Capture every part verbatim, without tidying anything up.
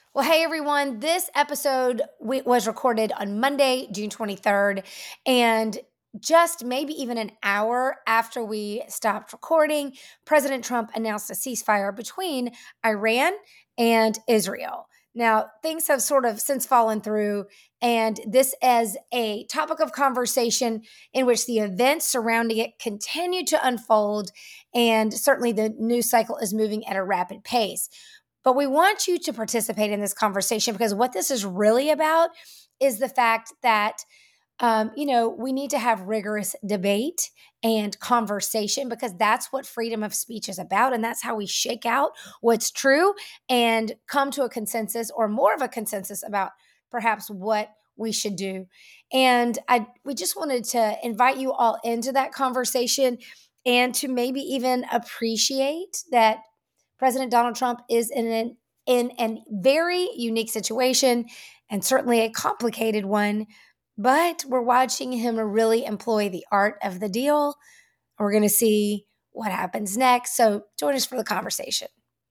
Well, hey everyone, this episode we, was recorded on Monday, June twenty-third, and just maybe even an hour after we stopped recording, President Trump announced a ceasefire between Iran and Israel. Now, things have sort of since fallen through, and this is a topic of conversation in which the events surrounding it continue to unfold, and certainly the news cycle is moving at a rapid pace. But we want you to participate in this conversation because what this is really about is the fact that, um, you know, we need to have rigorous debate and conversation because that's what freedom of speech is about. And that's how we shake out what's true and come to a consensus or more of a consensus about perhaps what we should do. And I, we just wanted to invite you all into that conversation and to maybe even appreciate that President Donald Trump is in an in a very unique situation and certainly a complicated one, but we're watching him really employ the art of the deal. We're going to see what happens next. So join us for the conversation.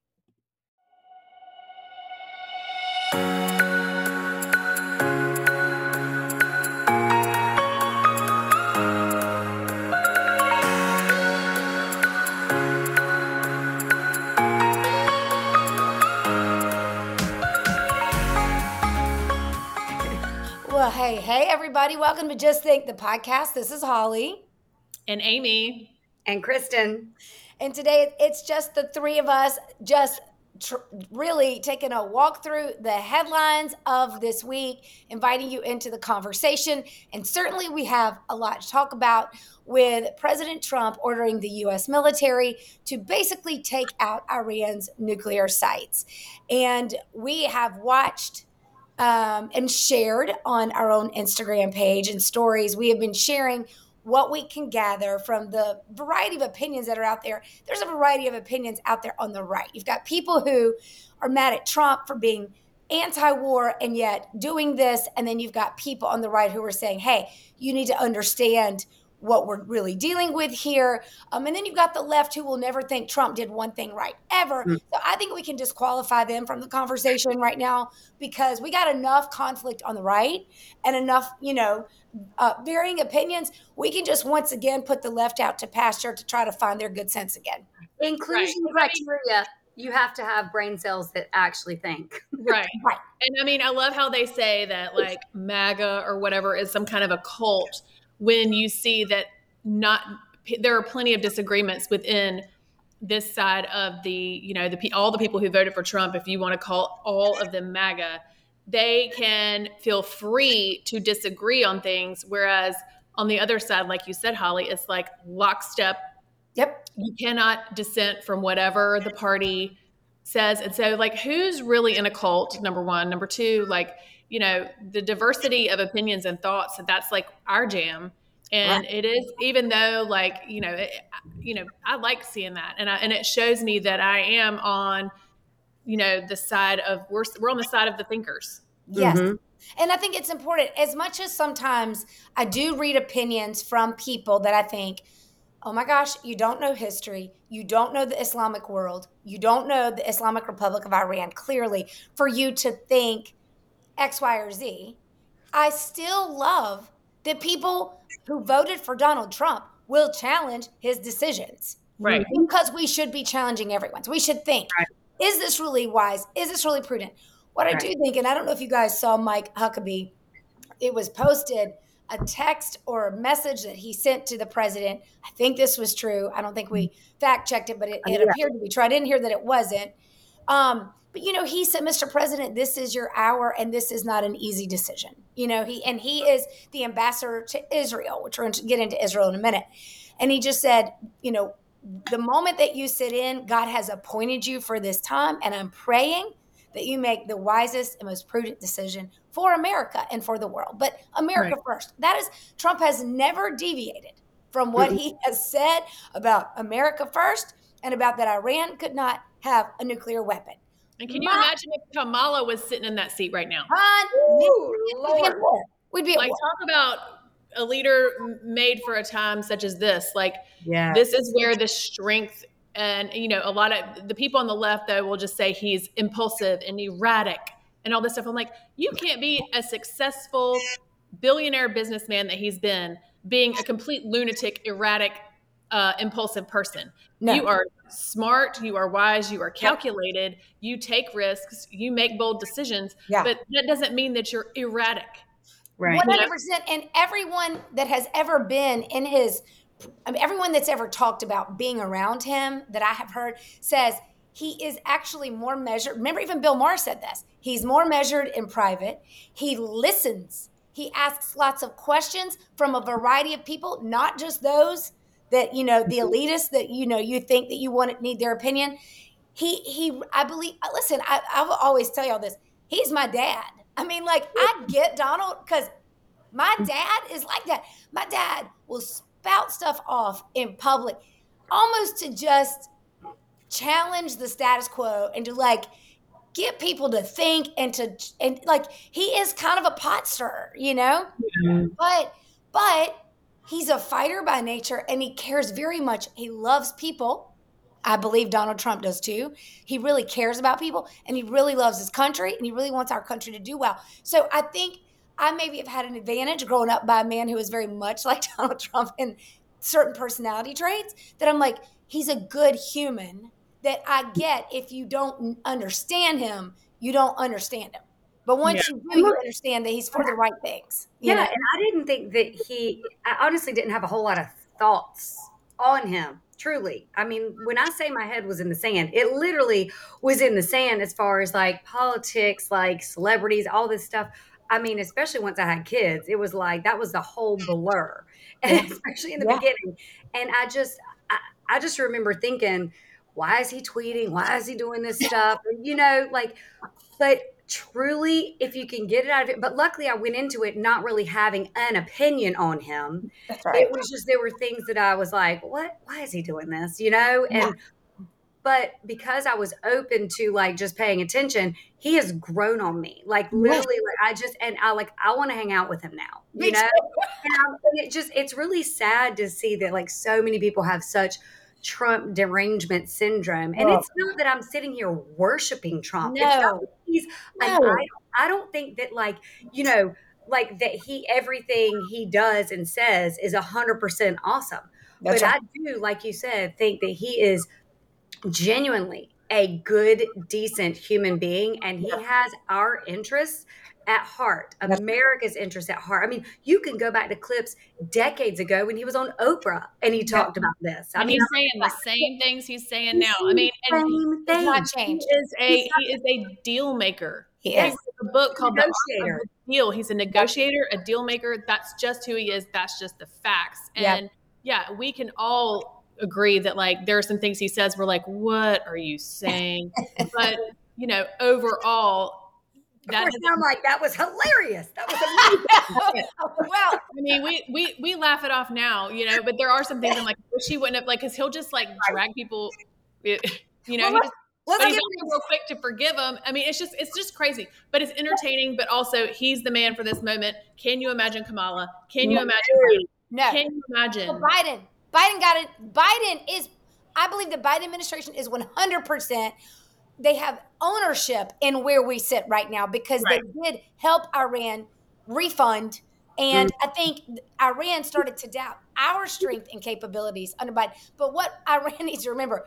Well, hey, hey, everybody. Welcome to Just Think, the podcast. This is Holly. And Amy. And Kristen. And today it's just the three of us just tr- really taking a walk through the headlines of this week, inviting you into the conversation. And certainly we have a lot to talk about with President Trump ordering the U S military to basically take out Iran's nuclear sites. And we have watched Um, and shared on our own Instagram page and stories. We have been sharing what we can gather from the variety of opinions that are out there. There's a variety of opinions out there on the right. You've got people who are mad at Trump for being anti-war and yet doing this. And then you've got people on the right who are saying, hey, you need to understand what we're really dealing with here. Um, and then you've got the left who will never think Trump did one thing right, ever. Mm. So I think we can disqualify them from the conversation right now because we got enough conflict on the right and enough, you know, uh, varying opinions. We can just once again put the left out to pasture to try to find their good sense again. Inclusion right. criteria. You have to have brain cells that actually think. Right. Right. And I mean, I love how they say that like MAGA or whatever is some kind of a cult. When you see that not there are plenty of disagreements within this side of the, you know, the all the people who voted for Trump, if you want to call all of them MAGA, they can feel free to disagree on things. Whereas on the other side, like you said, Holly, it's like lockstep. Yep. You cannot dissent from whatever the party says. And so like, who's really in a cult? Number one. Number two, like, you know, the diversity of opinions and thoughts, that's like our jam. And right. It is, even though like, you know, it, you know, I like seeing that. And I, and it shows me that I am on, you know, the side of, we're, we're on the side of the thinkers. Yes. Mm-hmm. And I think it's important as much as sometimes I do read opinions from people that I think, oh my gosh, you don't know history. You don't know the Islamic world. You don't know the Islamic Republic of Iran clearly for you to think X, Y, or Z. I still love that people who voted for Donald Trump will challenge his decisions. Right. Because we should be challenging everyone. So we should think, right. Is this really wise? Is this really prudent? What right. I do think, and I don't know if you guys saw Mike Huckabee, it was posted a text or a message that he sent to the president. I think this was true. I don't think we fact checked it, but it, it yeah. appeared to be true. I didn't hear that it wasn't. Um, But, you know, he said, Mister President, this is your hour and this is not an easy decision. You know, he and he is the ambassador to Israel, which we're going to get into Israel in a minute. And he just said, you know, the moment that you sit in, God has appointed you for this time. And I'm praying that you make the wisest and most prudent decision for America and for the world. But America right. first. That is, Trump has never deviated from what mm-hmm. he has said about America first and about that Iran could not have a nuclear weapon. And can you My, imagine if Kamala was sitting in that seat right now? Ooh, Lord. We'd be at war. We'd be at like, war. Talk about a leader made for a time such as this. Like, yes. This is where the strength and, you know, a lot of the people on the left, though, will just say he's impulsive and erratic. and all this stuff. I'm like, you can't be a successful billionaire businessman that he's been, being a complete lunatic, erratic, uh, impulsive person. No. You are smart, you are wise, you are calculated, you take risks, you make bold decisions, yeah. but that doesn't mean that you're erratic. Right. one hundred percent. And everyone that has ever been in his, I mean, everyone that's ever talked about being around him that I have heard says he is actually more measured. Remember, even Bill Maher said this. He's more measured in private. He listens. He asks lots of questions from a variety of people, not just those that, you know, the elitists that, you know, you think that you want to need their opinion. He, he, I believe, listen, I, I will always tell y'all this. He's my dad. I mean, like, I get Donald because my dad is like that. My dad will spout stuff off in public almost to just challenge the status quo and to, like, get people to think and to, and like, he is kind of a pot stirrer, you know? Yeah. But, but he's a fighter by nature and he cares very much. He loves people. I believe Donald Trump does too. He really cares about people and he really loves his country and he really wants our country to do well. So I think I maybe have had an advantage growing up by a man who is very much like Donald Trump in certain personality traits that I'm like, he's a good human that I get. If you don't understand him, you don't understand him. But once yeah. you do, you understand that he's for the right things. Yeah, know? And I didn't think that he, I honestly didn't have a whole lot of thoughts on him. Truly. I mean, when I say my head was in the sand, it literally was in the sand as far as like politics, like celebrities, all this stuff. I mean, especially once I had kids, it was like, that was the whole blur, and especially in the yeah. beginning. And I just, I, I just remember thinking, why is he tweeting? Why is he doing this stuff? You know, like, but truly, if you can get it out of it. But luckily I went into it not really having an opinion on him. That's right. It was just, there were things that I was like, what, why is he doing this? You know? And, yeah. but because I was open to like just paying attention, he has grown on me. Like literally, like I just, and I like, I want to hang out with him now, you know? and, I, and it just, it's really sad to see that like so many people have such Trump derangement syndrome. And oh. it's not that I'm sitting here worshiping Trump. No. It's not that he's no. like, I, don't, I don't think that like, you know, like that he, everything he does and says is a hundred percent awesome. That's but right. I do, like you said, think that he is genuinely a good, decent human being. And he yeah. has our interests at heart, America's interests at heart. I mean, you can go back to clips decades ago when he was on Oprah and he talked yeah. about this. I and mean, he's saying the same things he's saying now. I mean, and it's not changed. He is a he is a deal maker. He is. A book called The Art of the Deal. He's a negotiator, a deal maker. That's just who he is. That's just the facts. And yeah, yeah we can all agree that like there are some things he says we're like, what are you saying? But you know, overall. Of course, I'm like, that was hilarious. That was amazing. Well, I mean, we, we, we laugh it off now, you know, but there are some things I'm like, wish he wouldn't have, like, because he'll just like drag people, you know, well, he just, but he's also real quick to forgive them. I mean, it's just, it's just crazy, but it's entertaining, but also he's the man for this moment. Can you imagine Kamala? Can you no. imagine? No. Can you imagine? Well, Biden, Biden got it. Biden is, I believe the Biden administration is one hundred percent they have ownership in where we sit right now because right. they did help Iran refund. And mm. I think Iran started to doubt our strength and capabilities under Biden. But what Iran needs to remember,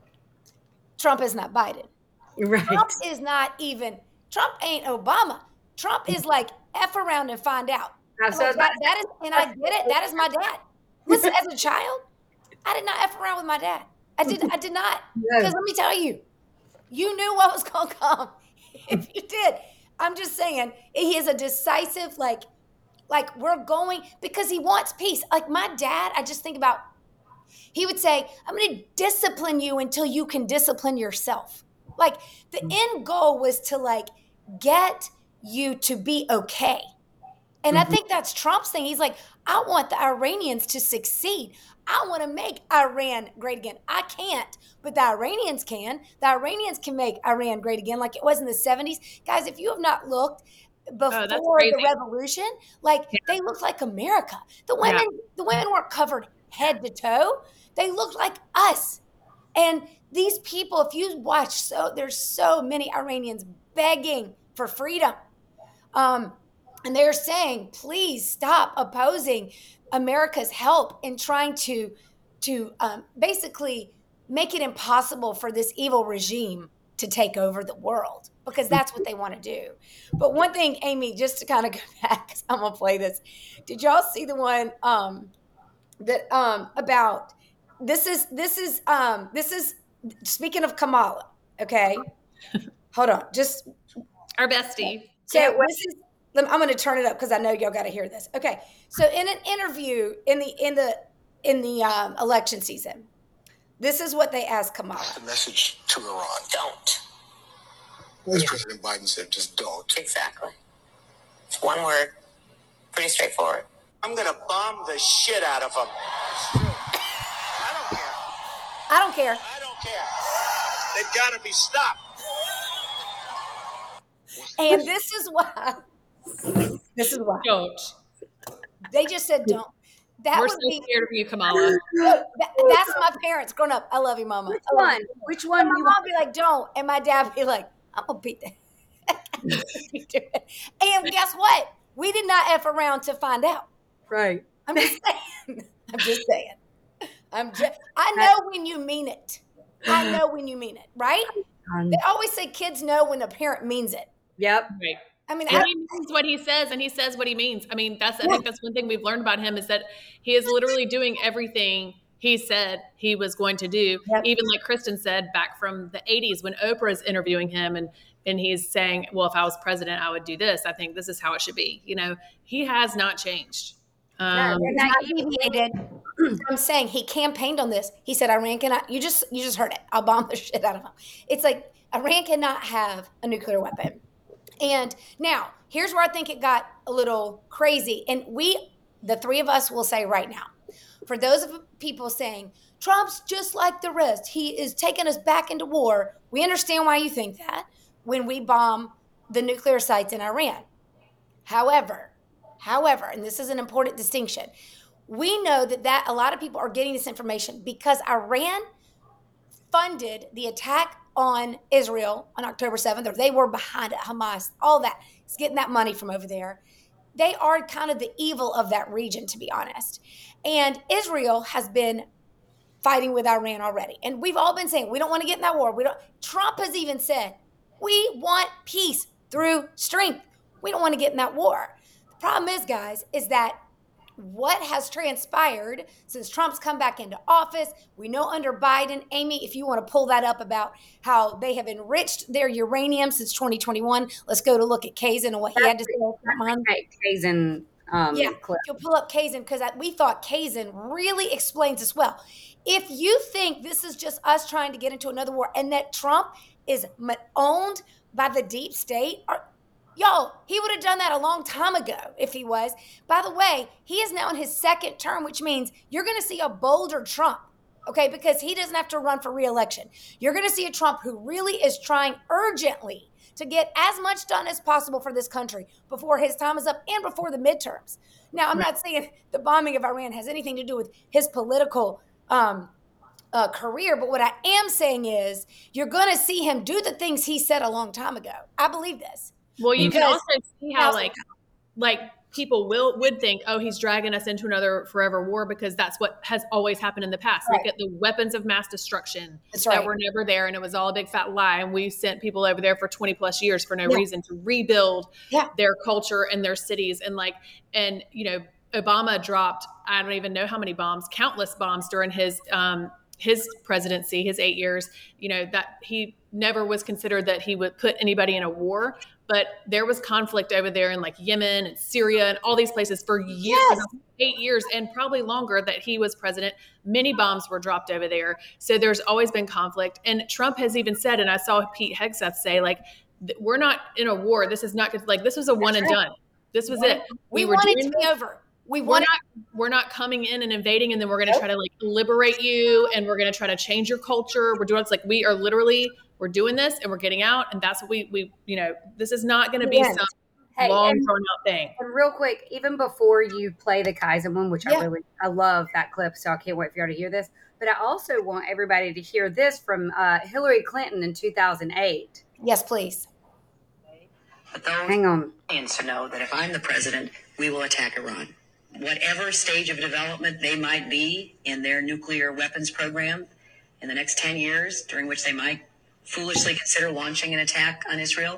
Trump is not Biden. Right. Trump is not even, Trump ain't Obama. Trump is like, F around and find out. Like, that, that is, and I get it. That is my dad. Listen, as a child, I did not F around with my dad. I did, I did not. Because no. let me tell you, you knew what was going to come if you did. I'm just saying, he is a decisive, like, like we're going, because he wants peace. Like my dad, I just think about, he would say, I'm going to discipline you until you can discipline yourself. Like the end goal was to like get you to be okay. And mm-hmm. I think that's Trump's thing. He's like, I want the Iranians to succeed. I want to make Iran great again. I can't, but the Iranians can. The Iranians can make Iran great again like it was in the seventies. Guys, if you have not looked before oh, the revolution, like yeah. they looked like America. The women, yeah. the women weren't covered head to toe. They looked like us. And these people, if you watch, so there's so many Iranians begging, for freedom. Um, and they're saying, please stop opposing America's help in trying to, to um, basically make it impossible for this evil regime to take over the world, because that's what they want to do. But one thing, Amy, just to kind of go back, because I'm gonna play this. Did y'all see the one um, that um, about this is this is um, this is speaking of Kamala? Okay, hold on, just our bestie. So this is. I'm going to turn it up because I know y'all got to hear this. Okay, so in an interview in the in the in the um, election season, this is what they asked Kamala. The message to Iran: don't. As President Biden said, just don't. Exactly. It's one word. Pretty straightforward. I'm going to bomb the shit out of them. I don't care. I don't care. I don't care. They've got to be stopped. And this is why. This is why. Don't. They just said don't. That We're would so be, scared of you, Kamala. that, that's my parents growing up. I love you, Mama. Which one? Which one? My You mom be like, don't. And my dad be like, I'm going to beat that. And guess what? We did not F around to find out. Right. I'm just saying. I'm just saying. I'm just, I know when you mean it. I know when you mean it, right? Um, They always say kids know when a parent means it. Yep. Right. I mean, And I, he means what he says, and he says what he means. I mean, that's I think that's one thing we've learned about him is that he is literally doing everything he said he was going to do. Yep. Even like Kristen said back from the eighties when Oprah is interviewing him and and he's saying, well, if I was president, I would do this. I think this is how it should be. You know, he has not changed. Um, He's not deviated. I'm saying he campaigned on this. He said Iran cannot. You just you just heard it. I'll bomb the shit out of him. It's like Iran cannot have a nuclear weapon. And now here's where I think it got a little crazy. And we, the three of us, will say right now, for those of people saying Trump's just like the rest, he is taking us back into war. We understand why you think that when we bomb the nuclear sites in Iran. However, however, and this is an important distinction, we know that, that a lot of people are getting this information because Iran funded the attack on Israel on October seventh, or they were behind it, Hamas, all that. It's getting that money from over there. They are kind of the evil of that region, to be honest. And Israel has been fighting with Iran already. And we've all been saying, we don't want to get in that war. We don't. Trump has even said, we want peace through strength. We don't want to get in that war. The problem is, guys, is that what has transpired since Trump's come back into office, we know under Biden, Amy, if you want to pull that up about how they have enriched their uranium since twenty twenty-one, let's go to look at Kazin and what he had to say. Right, Kazin, um, yeah, clip. you'll pull up Kazin because we thought Kazin really explains this well. If you think this is just us trying to get into another war and that Trump is owned by the deep state, or, Y'all, he would have done that a long time ago if he was. By the way, he is now in his second term, which means you're going to see a bolder Trump, okay, because he doesn't have to run for re-election. You're going to see a Trump who really is trying urgently to get as much done as possible for this country before his time is up and before the midterms. Now, I'm not saying the bombing of Iran has anything to do with his political um, uh, career, but what I am saying is you're going to see him do the things he said a long time ago. I believe this. Well, you Because- can also see how like like people will would think, oh, he's dragging us into another forever war because that's what has always happened in the past. Right. Look at the weapons of mass destruction That's that right. were never there, and it was all a big fat lie. And we sent people over there for twenty plus years for no Yeah. reason to rebuild Yeah. their culture and their cities. And like, and you know, Obama dropped I don't even know how many bombs, countless bombs during his um, his presidency, his eight years. You know that he never was considered that he would put anybody in a war. But there was conflict over there in like Yemen and Syria and all these places for years, Yes. for eight years and probably longer that he was president. Many bombs were dropped over there. So there's always been conflict. And Trump has even said, and I saw Pete Hegseth say, like, th- we're not in a war. This is not good. Like, this was a one and right. done. This was it. We, were want it doing to be this. over. We We're want not, we're not coming in and invading, and then we're going to Nope. try to like liberate you, and we're going to try to change your culture. We're doing it's like we are literally we're doing this, and we're getting out, and that's what we we you know this is not going to be Yes. some Hey, long and- drawn out thing. And real quick, even before you play the Kaizen one, which Yeah. I really, I love that clip, so I can't wait for y'all to hear this. But I also want everybody to hear this from uh, Hillary Clinton in two thousand eight. Yes, please. But those Hang on. Iranians to know that if I'm the president, we will attack Iran. Whatever stage of development they might be in their nuclear weapons program in the next ten years, during which they might foolishly consider launching an attack on Israel,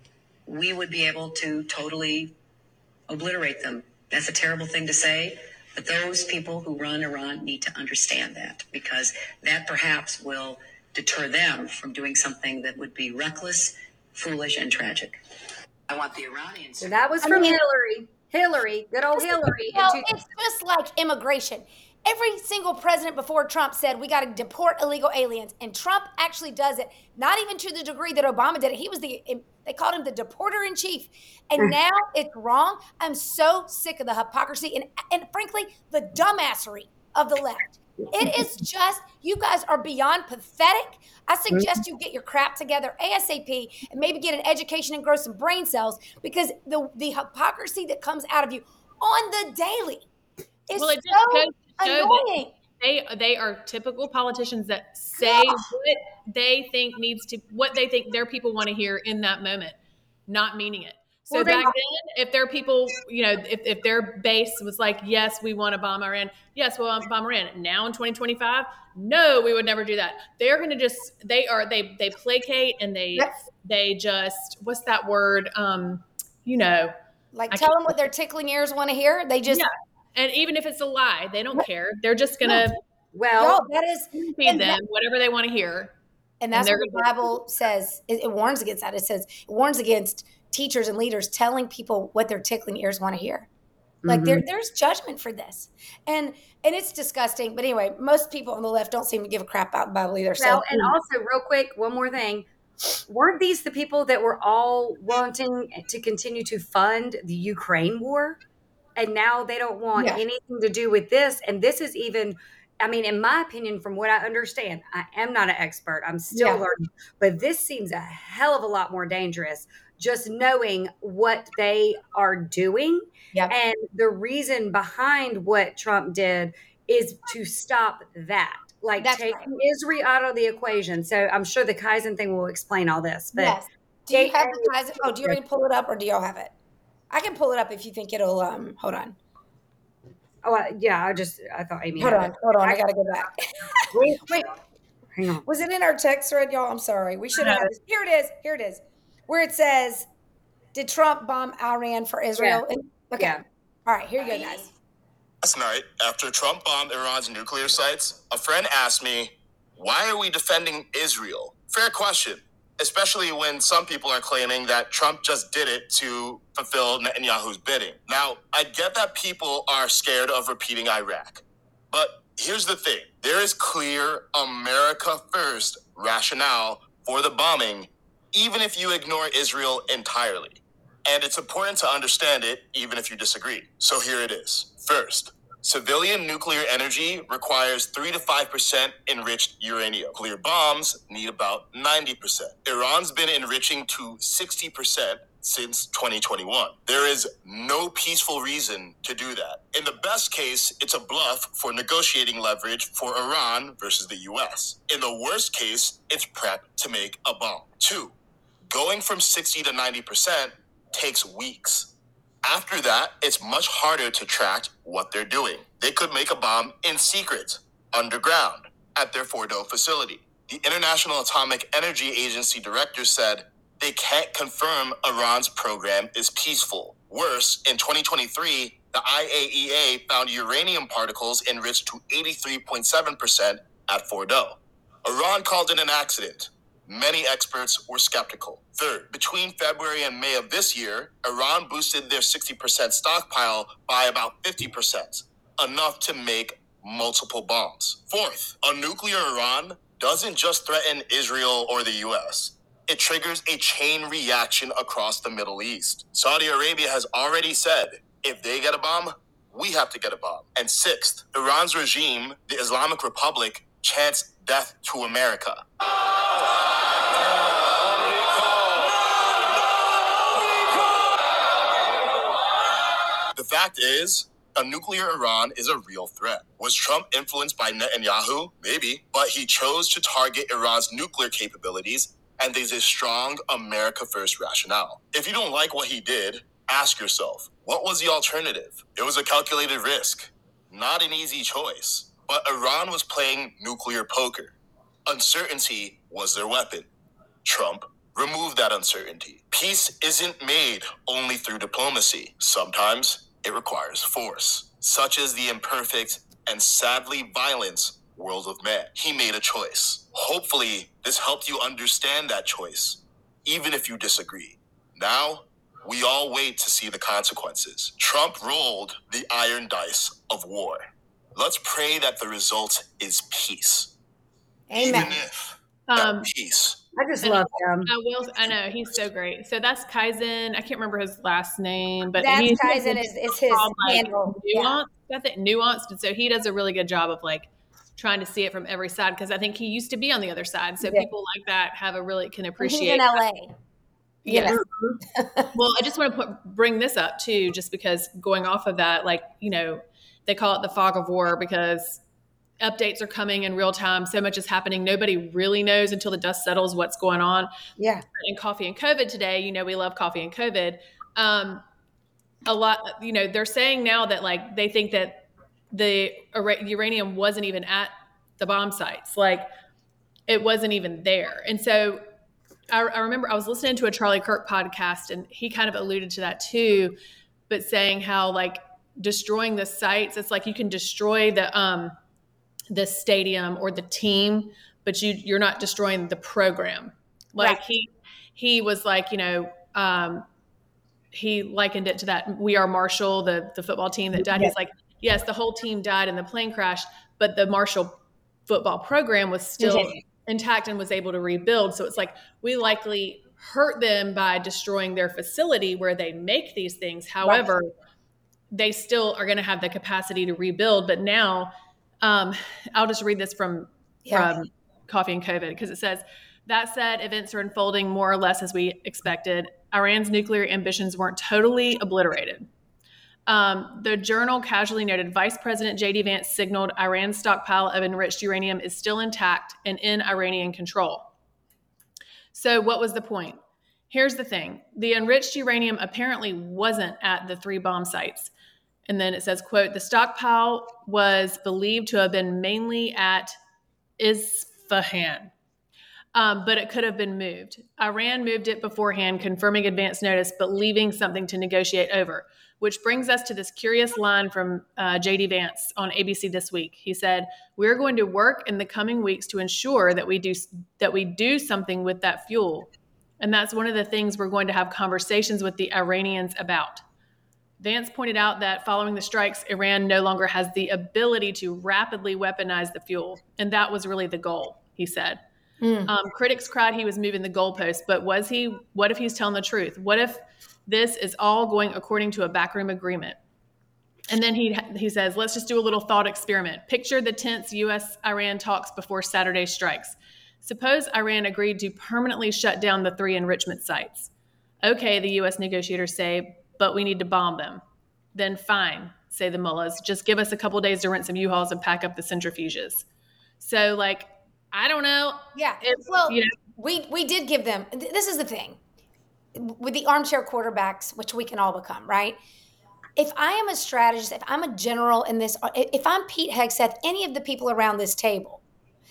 we would be able to totally obliterate them. That's a terrible thing to say, but those people who run Iran need to understand that, because that perhaps will deter them from doing something that would be reckless, foolish, and tragic. I want the Iranians. So that was I from mean- Hillary. Hillary, good old Hillary. Well, in two- it's just like immigration. Every single president before Trump said we got to deport illegal aliens, and Trump actually does it. Not even to the degree that Obama did it. He was the they called him the deporter in chief, and now it's wrong. I'm so sick of the hypocrisy and and frankly the dumbassery of the left. It is just, you guys are beyond pathetic. I suggest you get your crap together ASAP and maybe get an education and grow some brain cells, because the the hypocrisy that comes out of you on the daily is Well, it just so goes to show that annoying. They they are typical politicians that say what they think needs to, what they think their people want to hear in that moment, not meaning it. So Well, they- back then, if their people, you know, if, if their base was like, yes, we want to bomb Iran, yes, we want to bomb Iran. Now in twenty twenty-five, no, we would never do that. They're going to just, they are, they they placate and they Yes. they just, what's that word? Um, you know, Like I tell can't- them what their tickling ears want to hear. They just, Yeah. And even if it's a lie, they don't care. They're just going to well, y'all, that is, feed and them that- whatever they want to hear. and that's And what they're the Bible says. It, it warns against that. It says, it warns against teachers and leaders telling people what their tickling ears want to hear. Like Mhm. there, there's judgment for this, and and it's disgusting. But anyway, most people on the left don't seem to give a crap about the Bible either. So, well, and also real quick, one more thing. Weren't these the people that were all wanting to continue to fund the Ukraine war? And now they don't want Yeah. anything to do with this. And this is even, I mean, in my opinion, from what I understand, I am not an expert. I'm still Yeah. learning. But this seems a hell of a lot more dangerous, just knowing what they are doing. Yep. And the reason behind what Trump did is to stop that. Like That's taking right. Israel out of the equation. So I'm sure the Kaizen thing will explain all this. But yes. Do you they- have the Kaizen? Oh, do you already pull it up, or do y'all have it? I can pull it up if you think it'll. Um, hold on. oh, I- yeah, I just, I thought Amy Hold had on. it. Hold on. I gotta go back. Wait, Wait. hang on. Was it in our text thread, y'all? I'm sorry. We should have. This. Here it is. Here it is. Where it says, "Did Trump bomb Iran for Israel?" And- okay. Yeah. All right. Here you go, guys. Last night, after Trump bombed Iran's nuclear sites, a friend asked me, why are we defending Israel? Fair question, especially when some people are claiming that Trump just did it to fulfill Netanyahu's bidding. Now, I get that people are scared of repeating Iraq, but here's the thing. There is clear America first rationale for the bombing, even if you ignore Israel entirely. And it's important to understand it, even if you disagree. So here it is. First, civilian nuclear energy requires three to five percent enriched uranium. Nuclear bombs need about ninety percent. Iran's been enriching to sixty percent since twenty twenty-one. There is no peaceful reason to do that. In the best case, it's a bluff for negotiating leverage for Iran versus the U S. In the worst case, it's prep to make a bomb. Two, going from sixty to ninety percent takes weeks. After that, it's much harder to track what they're doing. They could make a bomb in secret, underground, at their Fordo facility. The International Atomic Energy Agency director said they can't confirm Iran's program is peaceful. Worse, in twenty twenty-three, the I A E A found uranium particles enriched to eighty-three point seven percent at Fordo. Iran called it an accident. Many experts were skeptical. Third, between February and May of this year, Iran boosted their sixty percent stockpile by about fifty percent, enough to make multiple bombs. Fourth, a nuclear Iran doesn't just threaten Israel or the U S. It triggers a chain reaction across the Middle East. Saudi Arabia has already said, if they get a bomb, we have to get a bomb. And sixth, Iran's regime, the Islamic Republic, chants death to America. The fact is, a nuclear Iran is a real threat. Was Trump influenced by Netanyahu? Maybe, but he chose to target Iran's nuclear capabilities and there's a strong America First rationale. If you don't like what he did, ask yourself, what was the alternative? It was a calculated risk, not an easy choice. But Iran was playing nuclear poker. Uncertainty was their weapon. Trump removed that uncertainty. Peace isn't made only through diplomacy. Sometimes it requires force, such as the imperfect and sadly violent world of man. He made a choice. Hopefully, this helped you understand that choice, even if you disagree. Now, we all wait to see the consequences. Trump rolled the iron dice of war. Let's pray that the result is peace. Amen. Even if that Um, peace. I just And love him. I will. I know he's so great. So that's Kaizen. I can't remember his last name, but That's he's Kaizen is, is his called, like, handle. Yeah. nuanced. I think nuanced, and so he does a really good job of like trying to see it from every side because I think he used to be on the other side. So Yeah. people like that have a really can And he's appreciate. in L A. Yes. Yes. Well, I just want to put, bring this up too, just because going off of that, like, you know, they call it the fog of war because updates are coming in real time. So much is happening. Nobody really knows until the dust settles what's going on. Yeah. In Coffee and COVID today, you know, we love Coffee and COVID. Um, a lot, you know, they're saying now that like they think that the ura- uranium wasn't even at the bomb sites. Like it wasn't even there. And so I, I remember I was listening to a Charlie Kirk podcast and he kind of alluded to that too, but saying how like destroying the sites, it's like you can destroy the, um, the stadium or the team, but you, you're not destroying the program. Like Right. he, he was like, you know, um, he likened it to that We Are Marshall, the, the football team that died. Yeah. He's like, yes, the whole team died in the plane crash, but the Marshall football program was still Continue. intact and was able to rebuild. So it's like, we likely hurt them by destroying their facility where they make these things. However, they still are going to have the capacity to rebuild. But now, um, I'll just read this from, Yeah. from Coffee and COVID because it says, that said, events are unfolding more or less as we expected. Iran's nuclear ambitions weren't totally obliterated. Um, the journal casually noted Vice President J D Vance signaled Iran's stockpile of enriched uranium is still intact and in Iranian control. So what was the point? Here's the thing. The enriched uranium apparently wasn't at the three bomb sites. And then it says, quote, the stockpile was believed to have been mainly at Isfahan. Um, but it could have been moved. Iran moved it beforehand, confirming advance notice, but leaving something to negotiate over, which brings us to this curious line from uh, J D Vance on A B C This Week. He said, we're going to work in the coming weeks to ensure that we do that we do something with that fuel. And that's one of the things we're going to have conversations with the Iranians about. Vance pointed out that following the strikes, Iran no longer has the ability to rapidly weaponize the fuel. And that was really the goal, he said. Mm. Um, critics cried he was moving the goalpost, but was he? What if he's telling the truth? What if this is all going according to a backroom agreement? And then he he says, let's just do a little thought experiment. Picture the tense U S Iran talks before Saturday's strikes. Suppose Iran agreed to permanently shut down the three enrichment sites. Okay, the U S negotiators say, but we need to bomb them. Then fine, say the mullahs. Just give us a couple days to rent some U-Hauls and pack up the centrifuges. So, like, I don't know. Yeah. If, Well, you know, we we did give them. th- This is the thing with the armchair quarterbacks, which we can all become, right? If I am a strategist, if I'm a general in this, if I'm Pete Hegseth, any of the people around this table,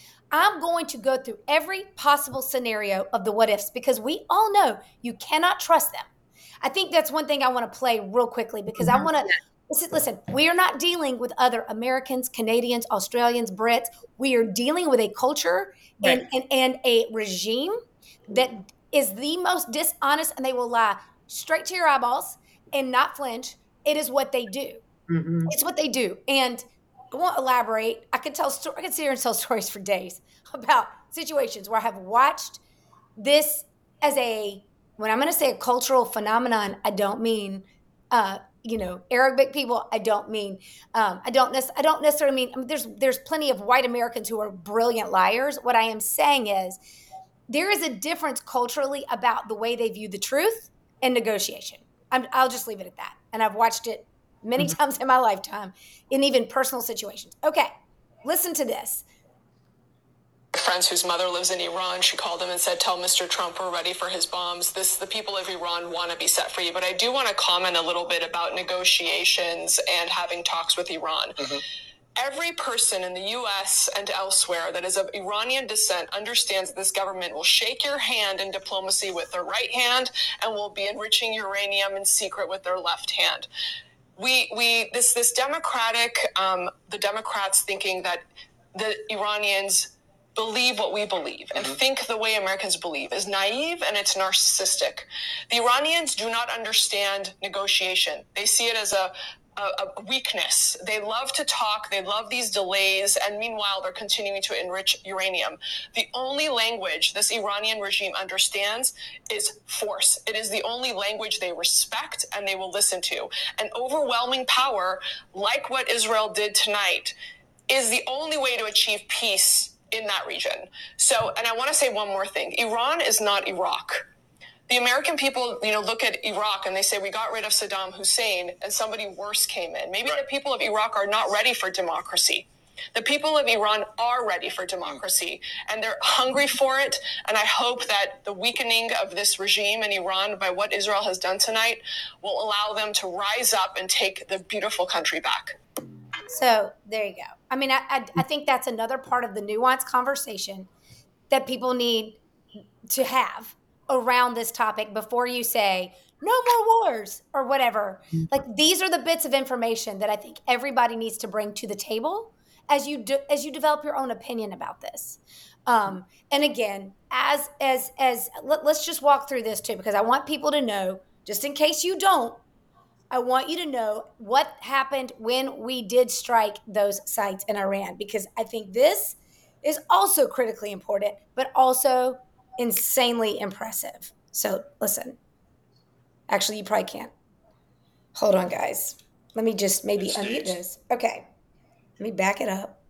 I'm going to go through every possible scenario of the what ifs because we all know you cannot trust them. I think that's one thing I want to play real quickly because I want to listen, listen, we are not dealing with other Americans, Canadians, Australians, Brits. We are dealing with a culture and, Right. and, and a regime that is the most dishonest, and they will lie straight to your eyeballs and not flinch. It is what they do. Mhm. It's what they do. And I won't elaborate. I could tell, sto- I could sit here and tell stories for days about situations where I have watched this as a, when I'm going to say a cultural phenomenon, I don't mean, uh, you know, Arabic people. I don't mean, um, I don't, nec- I don't necessarily mean, I mean, there's, there's plenty of white Americans who are brilliant liars. What I am saying is there is a difference culturally about the way they view the truth and negotiation. I'm, I'll just leave it at that. And I've watched it many Mhm. times in my lifetime in even personal situations. Okay, listen to this. Friends whose mother lives in Iran, she called him and said, tell Mister Trump we're ready for his bombs. This, the people of Iran want to be set free. But I do want to comment a little bit about negotiations and having talks with Iran. Mm-hmm. Every person in the U S and elsewhere that is of Iranian descent understands that this government will shake your hand in diplomacy with their right hand and will be enriching uranium in secret with their left hand. We, we, this, this democratic, um, the Democrats thinking that the Iranians believe what we believe and mm-hmm. think the way Americans believe is naive and it's narcissistic. The Iranians do not understand negotiation. They see it as a, a, a weakness. They love to talk. They love these delays. And meanwhile, they're continuing to enrich uranium. The only language this Iranian regime understands is force. It is the only language they respect and they will listen to. And overwhelming power, like what Israel did tonight, is the only way to achieve peace in that region. So, and I want to say one more thing. Iran is not Iraq. The American people, you know, look at Iraq and they say, we got rid of Saddam Hussein and somebody worse came in. Maybe right. the people of Iraq are not ready for democracy. The people of Iran are ready for democracy and they're hungry for it. And I hope that the weakening of this regime in Iran by what Israel has done tonight will allow them to rise up and take the beautiful country back. So there you go. I mean, I, I, I think that's another part of the nuanced conversation that people need to have around this topic before you say, no more wars or whatever. Like, these are the bits of information that I think everybody needs to bring to the table as you do, as you develop your own opinion about this. Um, and again, as, as, as let, let's just walk through this too, because I want people to know, just in case you don't, I want you to know what happened when we did strike those sites in Iran, because I think this is also critically important, but also insanely impressive. So listen, actually, you probably can't. Hold on, guys. Let me just maybe unmute this. Okay. Let me back it up.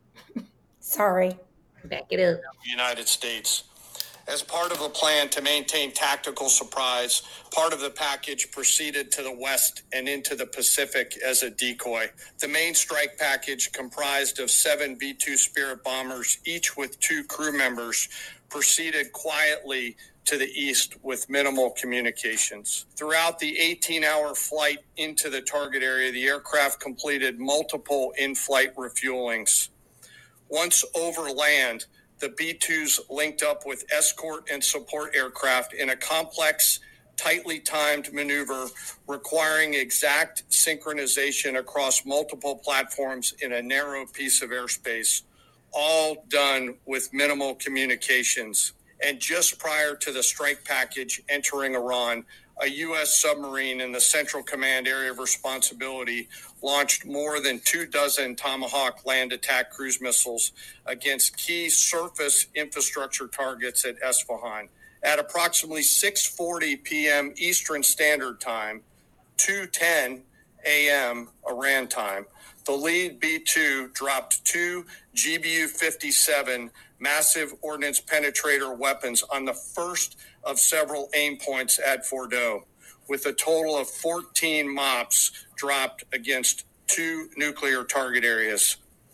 Sorry. Back it up. United States. As part of a plan to maintain tactical surprise, part of the package proceeded to the west and into the Pacific as a decoy. The main strike package, comprised of seven B two Spirit bombers, each with two crew members, proceeded quietly to the east with minimal communications. Throughout the eighteen-hour flight into the target area, the aircraft completed multiple in-flight refuelings. Once over land, the B twos linked up with escort and support aircraft in a complex, tightly timed maneuver requiring exact synchronization across multiple platforms in a narrow piece of airspace, all done with minimal communications. And just prior to the strike package entering Iran, a U S submarine in the Central Command Area of Responsibility launched more than two dozen Tomahawk land attack cruise missiles against key surface infrastructure targets at Esfahan. At approximately six forty p.m. Eastern Standard Time, two ten a.m. Iran time, the lead B two dropped two G B U fifty-seven massive ordnance penetrator weapons on the first of several aim points at Fordo, with a total of fourteen MOPS dropped against two nuclear target areas.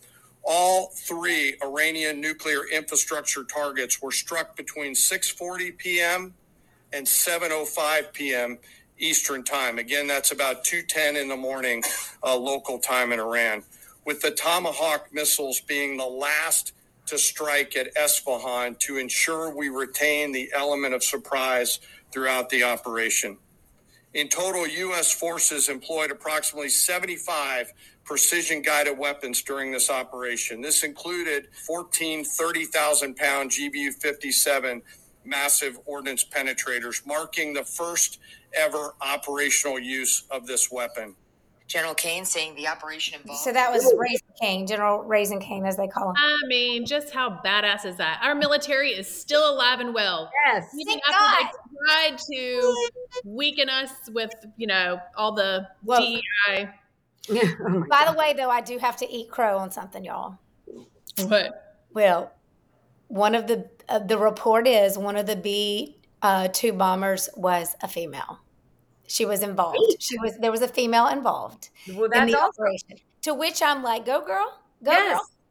All three Iranian nuclear infrastructure targets were struck between six forty p.m. and seven oh five p.m. Eastern time. Again, that's about two ten in the morning uh, local time in Iran, with the Tomahawk missiles being the last to strike at Esfahan to ensure we retain the element of surprise throughout the operation. In total, U S forces employed approximately seventy-five precision-guided weapons during this operation. This included fourteen thirty thousand pound G B U fifty-seven massive ordnance penetrators, marking the first ever operational use of this weapon. General Kane saying the operation involved. So that was Raising Cane, General Raising Cane, as they call him. I mean, just how badass is that? Our military is still alive and well. Yes. Even Thank after God. they tried to weaken us with, you know, all the Well, D E I. Yeah. Oh my By God. the way, though, I do have to eat crow on something, y'all. What? Well, one of the uh, the report is one of the B uh, two bombers was a female. She was involved. She was there was a female involved Well, in that's the awesome. operation. To which I'm like, go girl, go Yes. girl.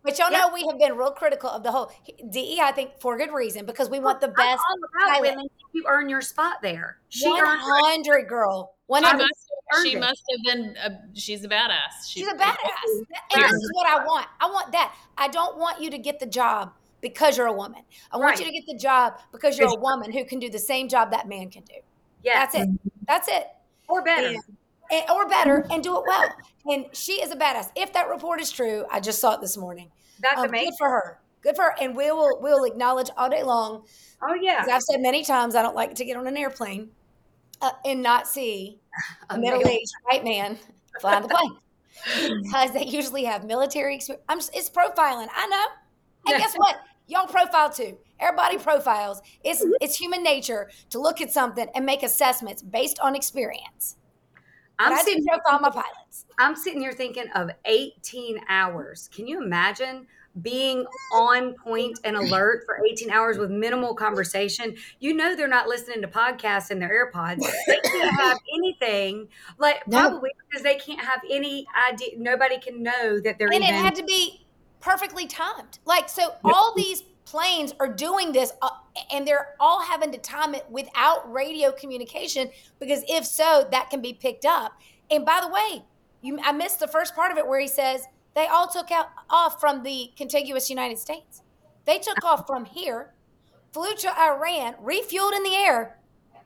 But y'all Yeah. know we have been real critical of the whole D E I, I think, for good reason, because we want the I'm best all about pilot. women. You earn your spot there. She one earned her- hundred, girl. She one hundred. must, earned she it. must have been, a, she's a badass. She- She's a badass. And Right. this is what I want. I want that. I don't want you to get the job because you're a woman. I want Right. you to get the job because you're a woman who can do the same job that man can do. Yes. That's it. That's it. Or better. And, and- or better, and do it well. And she is a badass. If that report is true, I just saw it this morning. That's Um, amazing. good for her. Good for her. And we will we'll acknowledge all day long. Oh, yeah. As I've said many times, I don't like to get on an airplane uh, and not see a A middle-aged white man flying the plane, because they usually have military experience. I'm just, it's profiling. I know. And Yeah. guess what? Y'all profile too. Everybody profiles. It's it's human nature to look at something and make assessments based on experience. I'm But I do sitting, profile my pilots. I'm sitting here thinking of eighteen hours. Can you imagine being on point and alert for eighteen hours with minimal conversation? You know they're not listening to podcasts in their AirPods. They can't have anything, like No. probably because they can't have any idea. Nobody can know that they're And it even. had to be perfectly timed. Like, so all these planes are doing this uh, and they're all having to time it without radio communication, because if so, that can be picked up. And by the way, you, I missed the first part of it where he says they all took out off from the contiguous United States. They took off from here, flew to Iran, refueled in the air,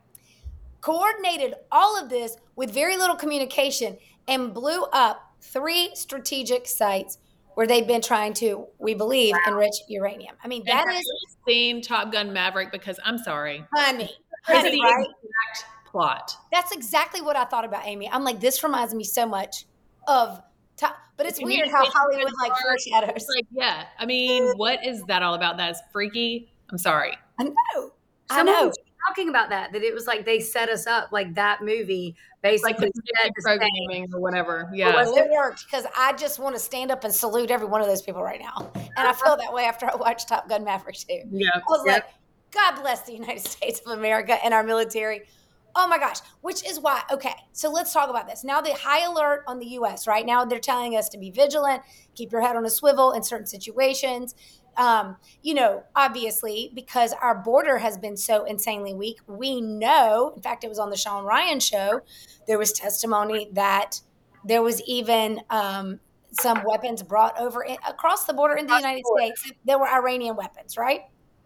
coordinated all of this with very little communication, and blew up three strategic sites where they've been trying to, we believe, enrich uranium. I mean, And that have is, you seen Top Gun Maverick? Because I'm sorry. honey, It's honey, the right? exact plot. That's exactly what I thought about Amy. I'm like, this reminds me so much of Top, but it's The weird how communication Hollywood like part, foreshadows. It's like, yeah. I mean, what is that all about? That's freaky. I'm sorry. I know. I Someone know. was talking about that, that it was like they set us up, like that movie Like basically the said the same. programming or whatever. Yeah. Well, it worked, because I just want to stand up and salute every one of those people right now. And I feel that way after I watched Top Gun Maverick too. Yeah. I was Yep. like, God bless the United States of America and our military. Oh my gosh. Which is why, okay, so let's talk about this. Now the high alert on the U S right now, they're telling us to be vigilant, keep your head on a swivel in certain situations. Um, you know, obviously, because our border has been so insanely weak, we know, in fact, it was on the Sean Ryan show, there was testimony that there was even um, some weapons brought over in, across the border in the United States. There were Iranian weapons, right?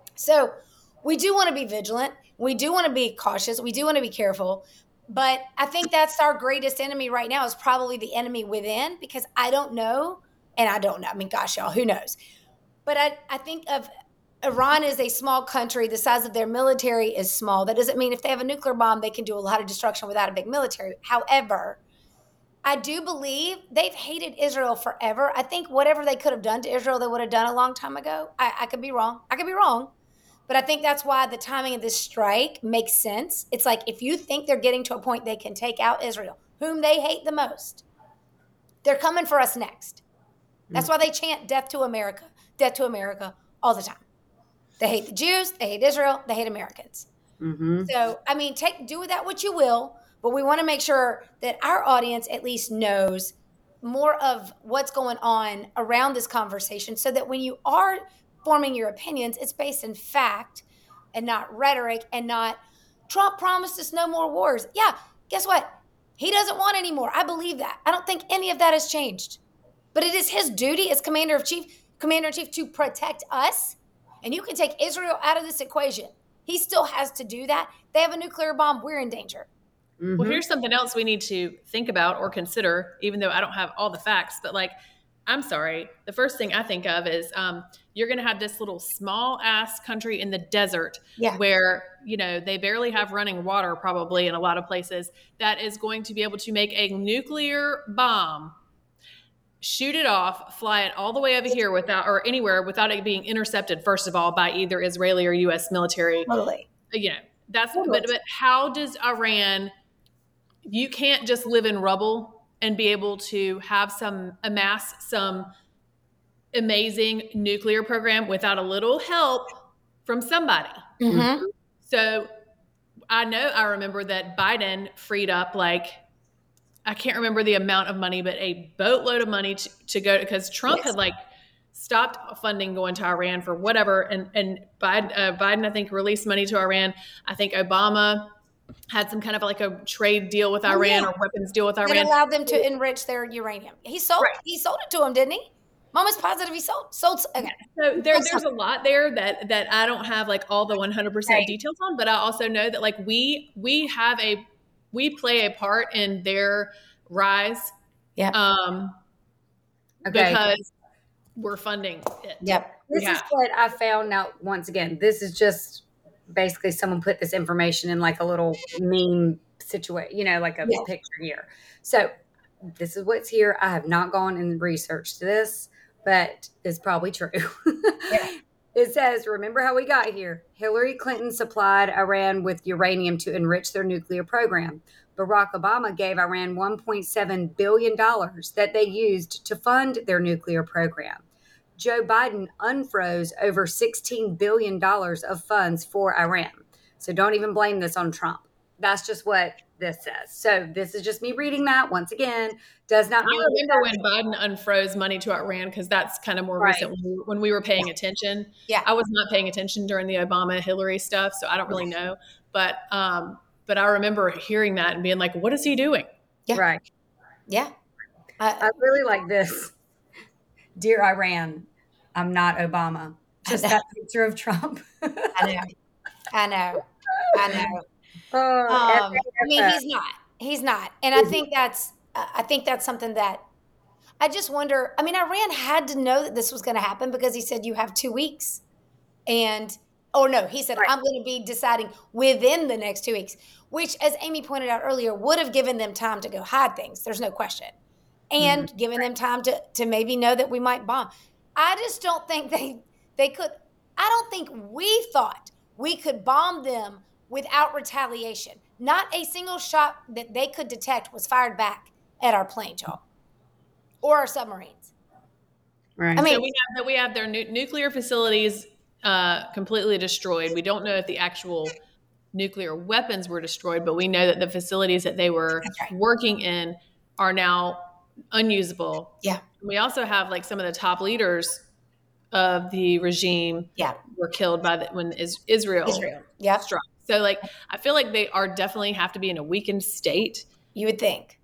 So we do want to be vigilant. We do want to be cautious. We do want to be careful. But I think that's our greatest enemy right now, is probably the enemy within, because I don't know. And I don't know. I mean, gosh, y'all, who knows? But I, I think of Iran is a small country. The size of their military is small. That doesn't mean if they have a nuclear bomb, they can do a lot of destruction without a big military. However, I do believe they've hated Israel forever. I think whatever they could have done to Israel, they would have done a long time ago. I, I could be wrong. I could be wrong. But I think that's why the timing of this strike makes sense. It's like, if you think they're getting to a point they can take out Israel, whom they hate the most, they're coming for us next. That's why they chant death to America, death to America all the time. They hate the Jews, they hate Israel, they hate Americans. Mm-hmm. So, I mean, take do with that what you will, but we want to make sure that our audience at least knows more of what's going on around this conversation, so that when you are forming your opinions, it's based in fact and not rhetoric, and not Trump promised us no more wars. Yeah, guess what? He doesn't want any more. I believe that. I don't think any of that has changed. But it is his duty as commander of chief, commander in chief to protect us. And you can take Israel out of this equation. He still has to do that. They have a nuclear bomb. We're in danger. Mm-hmm. Well, here's something else we need to think about or consider, even though I don't have all the facts, but like, I'm sorry. The first thing I think of is um, you're going to have this little small ass country in the desert Yeah. where, you know, they barely have running water probably in a lot of places, that is going to be able to make a nuclear bomb, shoot it off, fly it all the way over here without, or anywhere without it being intercepted, first of all, by either Israeli or U S military. Totally. You know, that's, Totally. but, but how does Iran, you can't just live in rubble and be able to have some, amass some amazing nuclear program without a little help from somebody. Mm-hmm. So I know, I remember that Biden freed up, like, I can't remember the amount of money, but a boatload of money to, to go, because Trump Yes. had like stopped funding going to Iran for whatever. And, and Biden, uh, Biden, I think, released money to Iran. I think Obama had some kind of like a trade deal with Iran oh, yeah. or weapons deal with Iran. It allowed them to enrich their uranium. He sold right. he sold it to them, didn't he? Mama's positive he sold. sold okay. So there, there's a lot there that that I don't have like all the one hundred percent right. details on, but I also know that like we we have a we play a part in their rise. Yeah. Um, okay. Because we're funding it. Yep. This yeah. is what I found out. Once again, this is just basically someone put this information in like a little meme situation, you know, like a yeah. picture here. So this is what's here. I have not gone and researched this, but it's probably true. Yeah. It says, remember how we got here? Hillary Clinton supplied Iran with uranium to enrich their nuclear program. Barack Obama gave Iran one point seven billion dollars that they used to fund their nuclear program. Joe Biden unfroze over sixteen billion dollars of funds for Iran. So don't even blame this on Trump. That's just what this says. So this is just me reading that once again. Does not mean I remember when Biden unfroze money to Iran, because that's kind of more right. recent when we, when we were paying attention. Yeah. I was not paying attention during the Obama Hillary stuff, so I don't really know. But um, but I remember hearing that and being like, what is he doing? Yeah. Right. Yeah. I, I really like this. Dear Iran, I'm not Obama. Just that picture of Trump. I know. I know. I know. Oh, um, I mean, he's not. He's not. And I think that's I think that's something that I just wonder. I mean, Iran had to know that this was going to happen because he said you have two weeks. And, oh, no, he said, right. I'm going to be deciding within the next two weeks, which, as Amy pointed out earlier, would have given them time to go hide things. There's no question. And mm-hmm. given them time to, to maybe know that we might bomb. I just don't think they they could. I don't think we thought we could bomb them without retaliation. Not a single shot that they could detect was fired back at our planes, y'all, or our submarines. Right. I mean, so we have that we have their nu- nuclear facilities uh, completely destroyed. We don't know if the actual nuclear weapons were destroyed, but we know that the facilities that they were right. working in are now unusable. Yeah. We also have like some of the top leaders of the regime yeah. were killed by the, when is, Israel, Israel. Yeah. struck. So like, I feel like they are definitely have to be in a weakened state. You would think.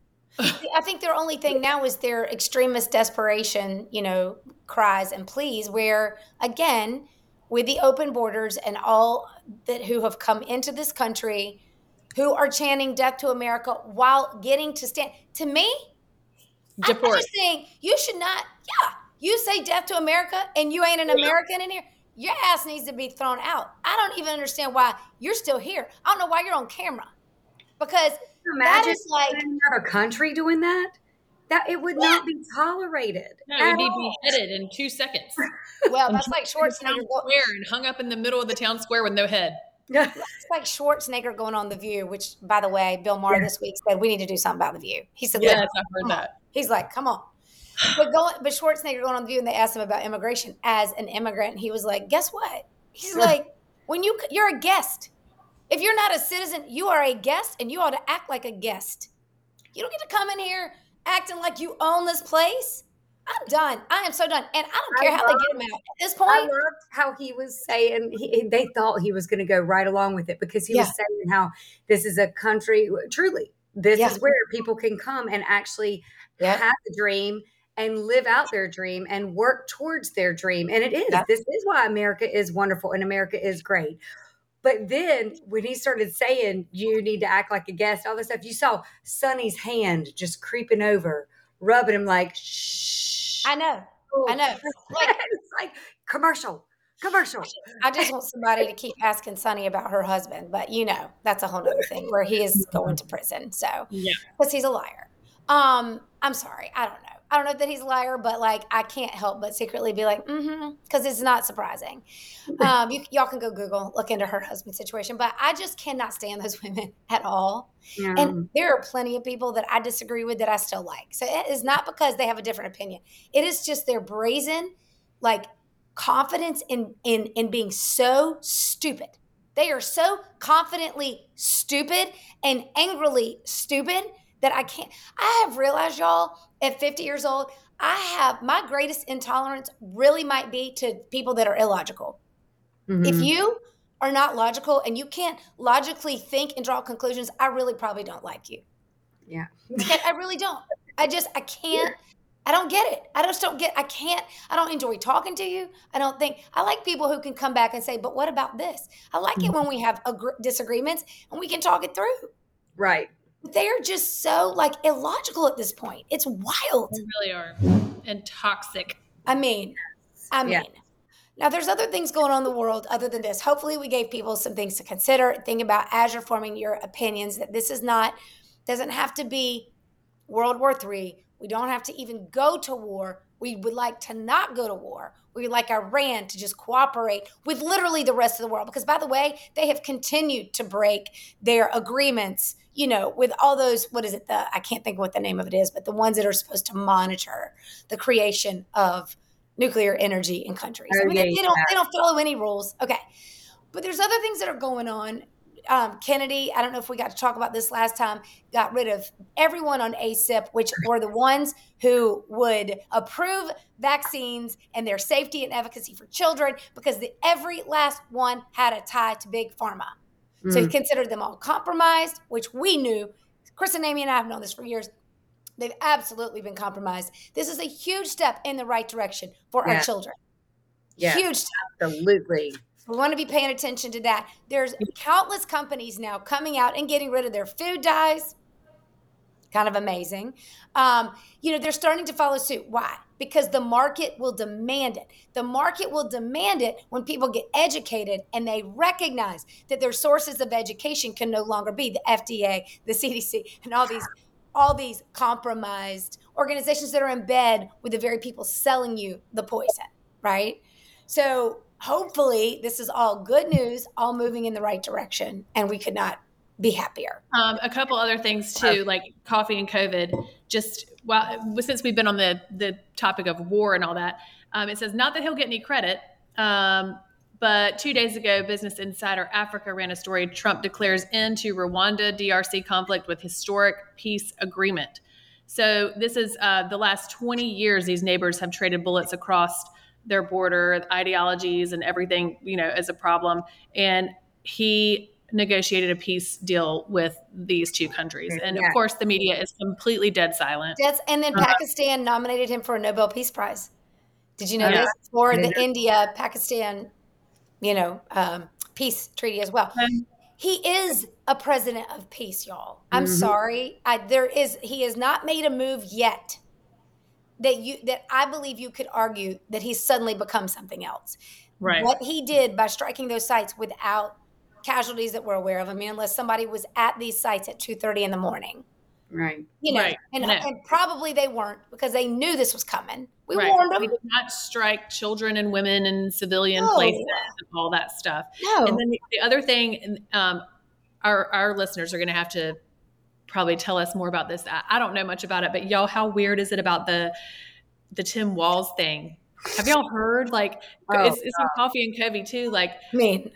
I think their only thing now is their extremist desperation, you know, cries and pleas where, again, with the open borders and all that who have come into this country, who are chanting death to America while getting to stand. To me, Deport. I'm just saying you should not, yeah, you say death to America and you ain't an American in here. Your ass needs to be thrown out. I don't even understand why you're still here. I don't know why you're on camera. Because that is like another country doing that. That it would yeah. not be tolerated. No, it would be beheaded in two seconds. Well, that's like Schwarzenegger square and hung up in the middle of the town square with no head. It's like Schwarzenegger going on The View, which, by the way, Bill Maher yeah. this week said we need to do something about The View. He said, "Yes, I've heard that." On. He's like, "Come on." But going, but Schwarzenegger going on The View, and they asked him about immigration as an immigrant. And he was like, guess what? He's like, when you, you're a guest. If you're not a citizen, you are a guest, and you ought to act like a guest. You don't get to come in here acting like you own this place. I'm done. I am so done. And I don't care I how loved, they get him out. At this point. I loved how he was saying, he, they thought he was going to go right along with it because he yeah. was saying how this is a country, truly, this yeah. is where people can come and actually yeah. have a dream and live out their dream and work towards their dream. And it is. Yeah. This is why America is wonderful and America is great. But then when he started saying you need to act like a guest, all this stuff, you saw Sonny's hand just creeping over, rubbing him like, shh. I know. Oh, I know. Like, it's like commercial, commercial. I just want somebody to keep asking Sonny about her husband. But, you know, that's a whole other thing where he is going to prison. So, yeah, because he's a liar. Um, I'm sorry. I don't know. I don't know that he's a liar, but like I can't help but secretly be like, mm-hmm, because it's not surprising. Um, you, y'all can go Google, look into her husband's situation, but I just cannot stand those women at all. Yeah. And there are plenty of people that I disagree with that I still like. So it is not because they have a different opinion. It is just their brazen, like confidence in in in being so stupid. They are so confidently stupid and angrily stupid that I can't. I have realized, y'all, at fifty years old, I have my greatest intolerance really might be to people that are illogical. Mm-hmm. If you are not logical and you can't logically think and draw conclusions, I really probably don't like you. Yeah. I really don't. I just, I can't, I don't get it. I just don't get, I can't, I don't enjoy talking to you. I don't think, I like people who can come back and say, but what about this? I like it when we have agr- disagreements and we can talk it through. Right. They're just so like illogical at this point. It's wild. They really are. And toxic. I mean, I mean, yeah. Now, there's other things going on in the world other than this. Hopefully, we gave people some things to consider. Think about as you're forming your opinions that this is not, doesn't have to be World War Three. We don't have to even go to war. We would like to not go to war. We would like Iran to just cooperate with literally the rest of the world. Because, by the way, they have continued to break their agreements, you know, with all those, what is it? The I can't think of what the name of it is, but the ones that are supposed to monitor the creation of nuclear energy in countries. I mean, they, they don't they don't follow any rules. Okay. But there's other things that are going on. Um, Kennedy, I don't know if we got to talk about this last time, got rid of everyone on A C I P, which were the ones who would approve vaccines and their safety and efficacy for children because the, every last one had a tie to Big Pharma. Mm. So he considered them all compromised, which we knew. Chris and Amy and I have known this for years. They've absolutely been compromised. This is a huge step in the right direction for yeah. our children. Yeah, huge step. Absolutely. We want to be paying attention to that. There's countless companies now coming out and getting rid of their food dyes. Kind of amazing. Um, you know, they're starting to follow suit. Why? Because the market will demand it. The market will demand it when people get educated and they recognize that their sources of education can no longer be the F D A, the C D C, and all these all these compromised organizations that are in bed with the very people selling you the poison, right? So hopefully this is all good news, all moving in the right direction, and we could not be happier. Um, a couple other things too, like coffee and COVID, just well, since we've been on the, the topic of war and all that, um, it says not that he'll get any credit, um, but two days ago, Business Insider Africa ran a story. Trump declares end to Rwanda D R C conflict with historic peace agreement. So this is uh, the last twenty years, these neighbors have traded bullets across their border, ideologies and everything, you know, as a problem. And he negotiated a peace deal with these two countries. And yeah. of course, the media is completely dead silent. That's, and then uh, Pakistan nominated him for a Nobel Peace Prize. Did you know yeah. this? For the India, Pakistan, you know, um, peace treaty as well. Um, he is a president of peace, y'all. I'm mm-hmm. sorry. I, there is, he has not made a move yet that you, that I believe you could argue that he's suddenly become something else. Right. What he did by striking those sites without casualties that we're aware of. I mean, unless somebody was at these sites at two thirty in the morning. Right. You know, right. and, no. and probably they weren't because they knew this was coming. We right. warned them. We did not strike children and women in civilian no. places and all that stuff. No. And then the, the other thing, um, our, our listeners are going to have to probably tell us more about this. I, I don't know much about it, but y'all, how weird is it about the, the Tim Walz thing? Have y'all heard? Like, oh, it's, it's in Coffee and Covey too. Like, I mean,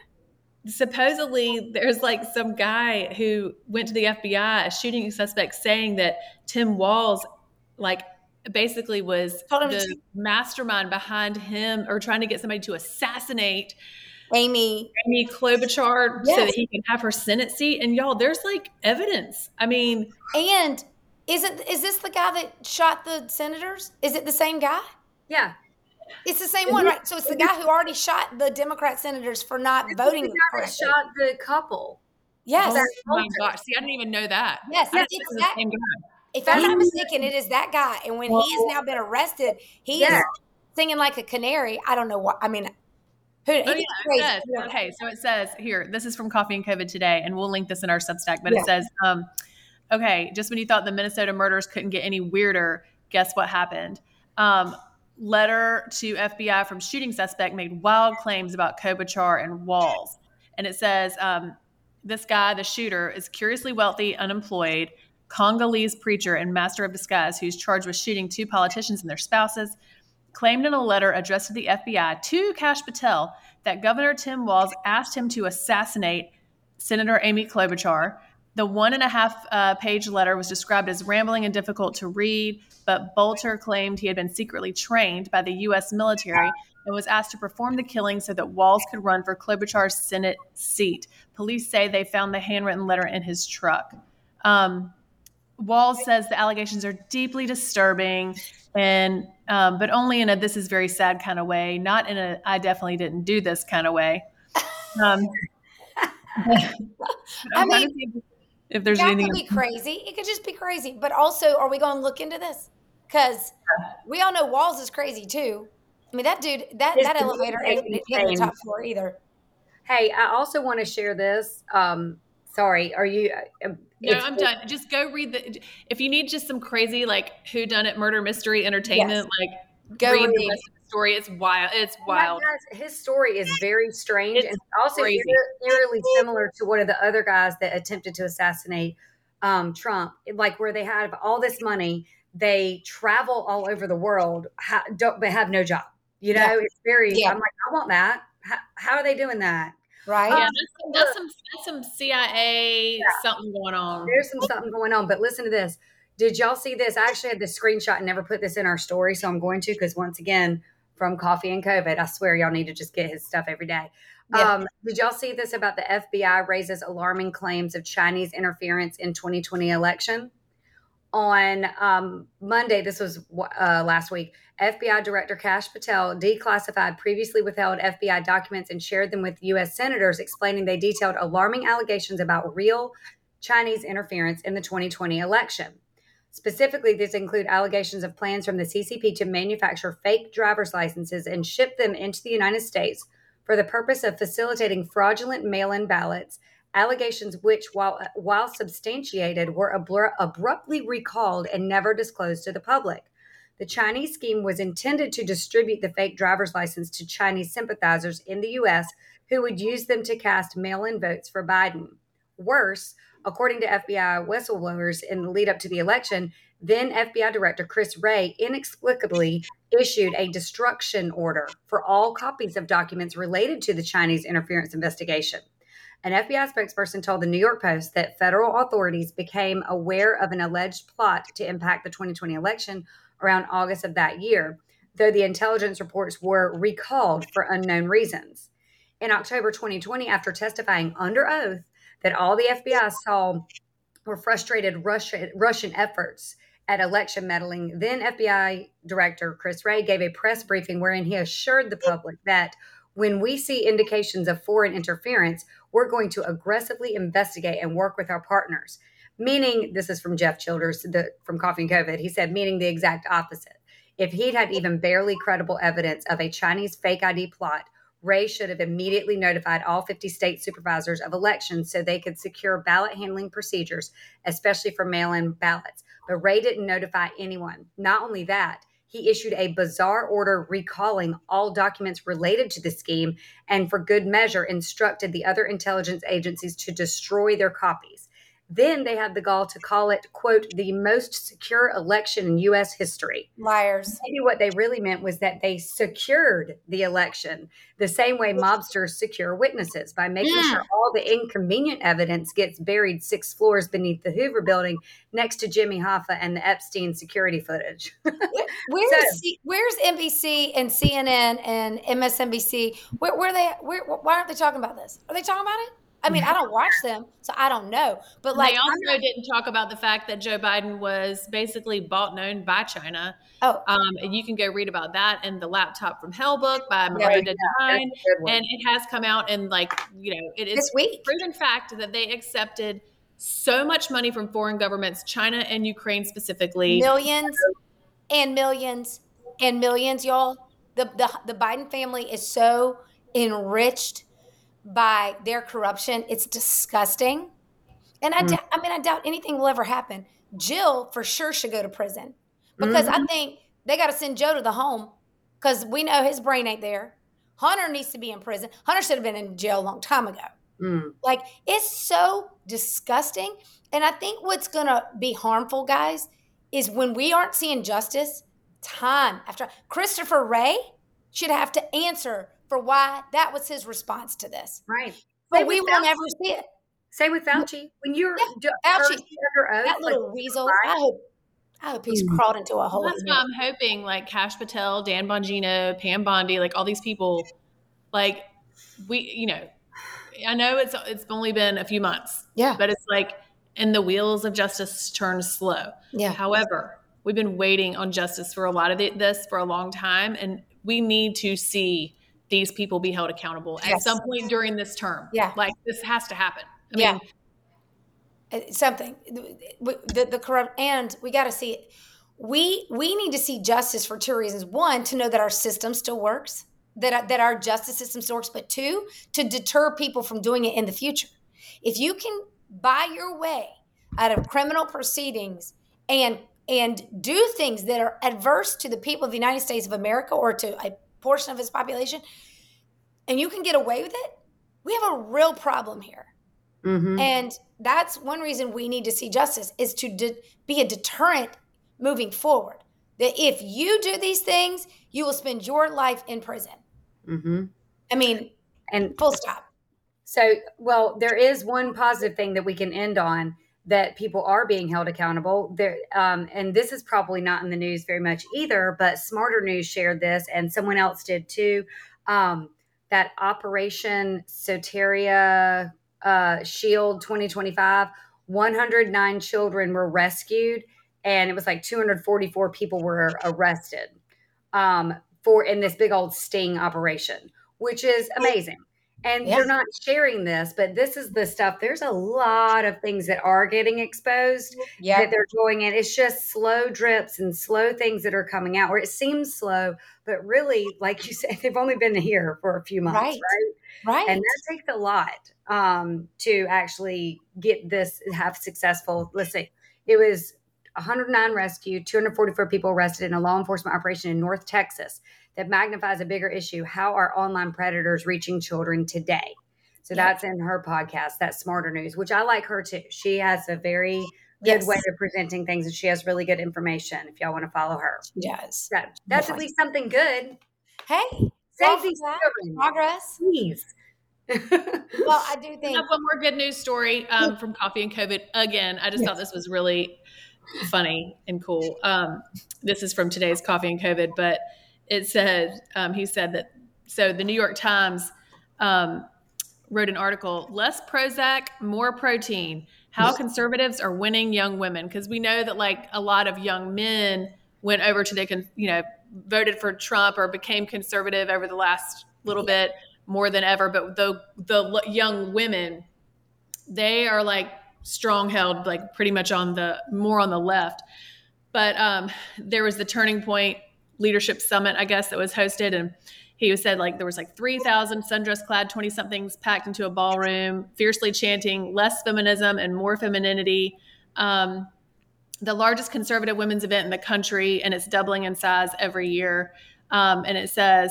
supposedly there's like some guy who went to the F B I, a shooting suspect, saying that Tim Walz, like, basically was the mastermind behind him or trying to get somebody to assassinate Amy Amy Klobuchar yes. so that he can have her Senate seat. And y'all, there's like evidence. I mean, and is it is this the guy that shot the senators? Is it the same guy? Yeah. It's the same one, right? So it's the guy who already shot the Democrat senators for not it's voting the guy correctly. That shot the couple. Yes. Oh my gosh. See, I didn't even know that. Yes. Yes. It's It's that, the same guy. if I'm not mistaken, it is that guy. And when he has now been arrested, he yeah. is singing like a canary. I don't know what, I mean, who, oh, yeah, it says, okay, so it says here, this is from Coffee and COVID today, and we'll link this in our Substack, but yeah. it says, um, okay, just when you thought the Minnesota murders couldn't get any weirder, guess what happened? Um, letter to F B I from shooting suspect made wild claims about Klobuchar and Walz. And it says, um, this guy, the shooter, is curiously wealthy, unemployed, Congolese preacher and master of disguise who's charged with shooting two politicians and their spouses, claimed in a letter addressed to the F B I to Kash Patel that Governor Tim Walz asked him to assassinate Senator Amy Klobuchar The one and a half uh, page letter was described as rambling and difficult to read, but Bolter claimed he had been secretly trained by the U S military and was asked to perform the killing so that Walz could run for Klobuchar's Senate seat. Police say they found the handwritten letter in his truck. Um, Walz says the allegations are deeply disturbing, and um, but only in a "this is very sad" kind of way, not in a "I definitely didn't do this" kind of way. Um, I mean, if there's that anything could be crazy. It could just be crazy. But also, are we going to look into this? Because we all know Walz is crazy too. I mean, that dude, that, that elevator ain't hitting the top floor either. Hey, I also want to share this. Um, sorry, are you? Uh, no, I'm done. Just go read the. If you need just some crazy like whodunit murder mystery entertainment, yes. like go read, read the rest of the story. It's wild. It's wild. Guys, his story is very strange it's and also crazy. eerily similar to one of the other guys that attempted to assassinate um, Trump. Like where they have all this money, they travel all over the world, ha- don't but have no job. You know, yeah. it's very. Yeah. I'm like, I want that. How, how are they doing that? Right. Yeah, that's, that's some that's some C I A yeah. something going on. There's some something going on. But listen to this. Did y'all see this? I actually had this screenshot and never put this in our story, so I'm going to because once again, from Coffee and COVID, I swear y'all need to just get his stuff every day. Yeah. Um, did y'all see this about the F B I raises alarming claims of Chinese interference in twenty twenty election? On um, Monday, this was uh, last week, F B I Director Kash Patel declassified previously withheld F B I documents and shared them with U S senators, explaining they detailed alarming allegations about real Chinese interference in the twenty twenty election. Specifically, these include allegations of plans from the C C P to manufacture fake driver's licenses and ship them into the United States for the purpose of facilitating fraudulent mail-in ballots, allegations which, while while substantiated, were abru- abruptly recalled and never disclosed to the public. The Chinese scheme was intended to distribute the fake driver's license to Chinese sympathizers in the U S who would use them to cast mail-in votes for Biden. Worse, according to F B I whistleblowers in the lead up to the election, then F B I Director Chris Wray inexplicably issued a destruction order for all copies of documents related to the Chinese interference investigation. An F B I spokesperson told the New York Post that federal authorities became aware of an alleged plot to impact the twenty twenty election around August of that year, though the intelligence reports were recalled for unknown reasons. In October twenty twenty, after testifying under oath that all the F B I saw were frustrated Russian, Russian efforts at election meddling, then F B I Director Chris Wray gave a press briefing wherein he assured the public that when we see indications of foreign interference, we're going to aggressively investigate and work with our partners. Meaning, this is from Jeff Childers the, from Coffee and COVID. He said, meaning the exact opposite. If he'd had even barely credible evidence of a Chinese fake I D plot, Wray should have immediately notified all fifty state supervisors of elections so they could secure ballot handling procedures, especially for mail-in ballots. But Wray didn't notify anyone. Not only that, he issued a bizarre order recalling all documents related to the scheme and, for good measure, instructed the other intelligence agencies to destroy their copies. Then they had the gall to call it, quote, the most secure election in U S history. Liars. Maybe what they really meant was that they secured the election the same way mobsters secure witnesses, by making yeah. sure all the inconvenient evidence gets buried six floors beneath the Hoover building next to Jimmy Hoffa and the Epstein security footage. Where's so, C- where's N B C and C N N and M S N B C? Where, where are they? Where, why aren't they talking about this? Are they talking about it? I mean, I don't watch them, so I don't know. But like, they also not- didn't talk about the fact that Joe Biden was basically bought and owned by China. Oh, um, and you can go read about that in the Laptop from Hell book by Miranda yeah, Devine, and it has come out in like you know it is this week. Proven fact that they accepted so much money from foreign governments, China and Ukraine specifically, millions and millions and millions, y'all. The the the Biden family is so enriched by their corruption. It's disgusting. And I, mm. d- I mean, I doubt anything will ever happen. Jill for sure should go to prison because mm-hmm. I think they got to send Joe to the home because we know his brain ain't there. Hunter needs to be in prison. Hunter should have been in jail a long time ago. Mm. Like, it's so disgusting. And I think what's going to be harmful, guys, is when we aren't seeing justice time after. Christopher Wray should have to answer for why that was his response to this. Right. But we won't ever see it. Same with Fauci. When you're Yeah, d- Fauci, cursed under oath, that little like, weasel, right? I hope, I hope he's Mm. crawled into a hole. That's why I'm hoping like Kash Patel, Dan Bongino, Pam Bondi, like all these people, like we, you know, I know it's it's only been a few months, Yeah. but it's like, and the wheels of justice turn slow. Yeah. However, we've been waiting on justice for a lot of the, this for a long time, and we need to see these people be held accountable at Yes. some point during this term. Yeah. Like this has to happen. I Yeah. mean, It's something the, the, the corrupt, and we got to see it. We, we need to see justice for two reasons. One, to know that our system still works, that, that our justice system still works, but two, to deter people from doing it in the future. If you can buy your way out of criminal proceedings and and do things that are adverse to the people of the United States of America or to a portion of its population, and you can get away with it, we have a real problem here. Mm-hmm. And that's one reason we need to see justice, is to de- be a deterrent moving forward. That if you do these things, you will spend your life in prison. Mm-hmm. I mean, and full stop. So, well, there is one positive thing that we can end on, that people are being held accountable. There, um, and this is probably not in the news very much either, but Smarter News shared this, and someone else did too. Um, that Operation Soteria uh, Shield twenty twenty-five, one hundred nine children were rescued, and it was like two hundred forty-four people were arrested um, for in this big old sting operation, which is amazing. And Yeah. they're not sharing this, but this is the stuff. There's a lot of things that are getting exposed Yeah. that they're doing it. It's just slow drips and slow things that are coming out, where it seems slow, but really, like you said, they've only been here for a few months, Right. right? Right. And that takes a lot um, to actually get this, have successful. Let's see, it was one hundred nine rescued, two hundred forty-four people arrested in a law enforcement operation in North Texas that magnifies a bigger issue: how are online predators reaching children today? So Yeah. that's in her podcast, that's Smarter News, which I like her too. She has a very good Yes. way of presenting things, and she has really good information if y'all want to follow her. She does. So that's Yeah. at least something good. Hey, Save well, these that, children, progress. please. Well, I do I think have one more good news story um, from Coffee and COVID. Again, I just thought this was really funny and cool. Um, this is from today's Coffee and COVID, but it said, um, he said that, so the New York Times um, wrote an article, less Prozac, more protein, how conservatives are winning young women. Because we know that like a lot of young men went over to the, con- you know, voted for Trump or became conservative over the last little bit more than ever. But the, the l- young women, they are like strong held, like pretty much on the, more on the left. But um, there was the Turning Point Leadership Summit, I guess, that was hosted. And he said like there was like three thousand sundress clad twenty somethings packed into a ballroom, fiercely chanting less feminism and more femininity. Um, the largest conservative women's event in the country, and it's doubling in size every year. Um, and it says,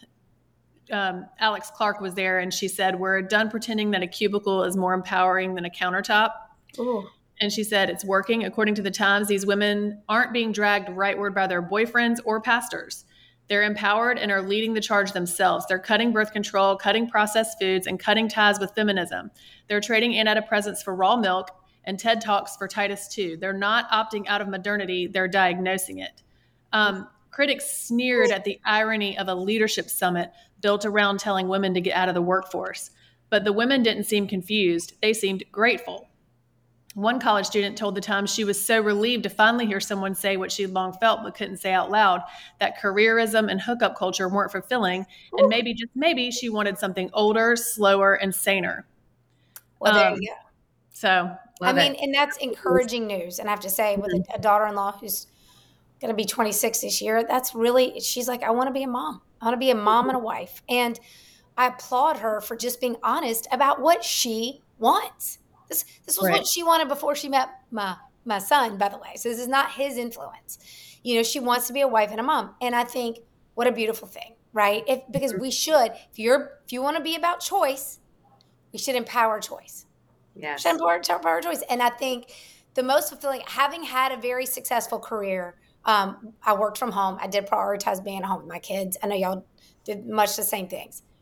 um, Alex Clark was there, and she said, we're done pretending that a cubicle is more empowering than a countertop. Ooh. And she said, it's working. According to the Times, these women aren't being dragged rightward by their boyfriends or pastors. They're empowered and are leading the charge themselves. They're cutting birth control, cutting processed foods, and cutting ties with feminism. They're trading antidepressants for raw milk and TED Talks for Titus two. They're not opting out of modernity. They're diagnosing it. Um, critics sneered at the irony of a leadership summit built around telling women to get out of the workforce. But the women didn't seem confused. They seemed grateful. One college student told the Times she was so relieved to finally hear someone say what she'd long felt but couldn't say out loud, that careerism and hookup culture weren't fulfilling, and maybe, just maybe, she wanted something older, slower, and saner. Well, there Um, you go. So, I Love mean, it. and that's encouraging news. And I have to say, with a, a daughter-in-law who's going to be twenty-six this year, that's really, she's like, I want to be a mom. I want to be a mom and a wife. And I applaud her for just being honest about what she wants. This this was Right. what she wanted before she met my my son, by the way. So this is not his influence. You know, she wants to be a wife and a mom. And I think what a beautiful thing, right? If because we should, if you're if you want to be about choice, we should empower choice. Yes. Should empower, empower choice. And I think the most fulfilling, having had a very successful career, um, I worked from home. I did prioritize being at home with my kids. I know y'all did much the same things.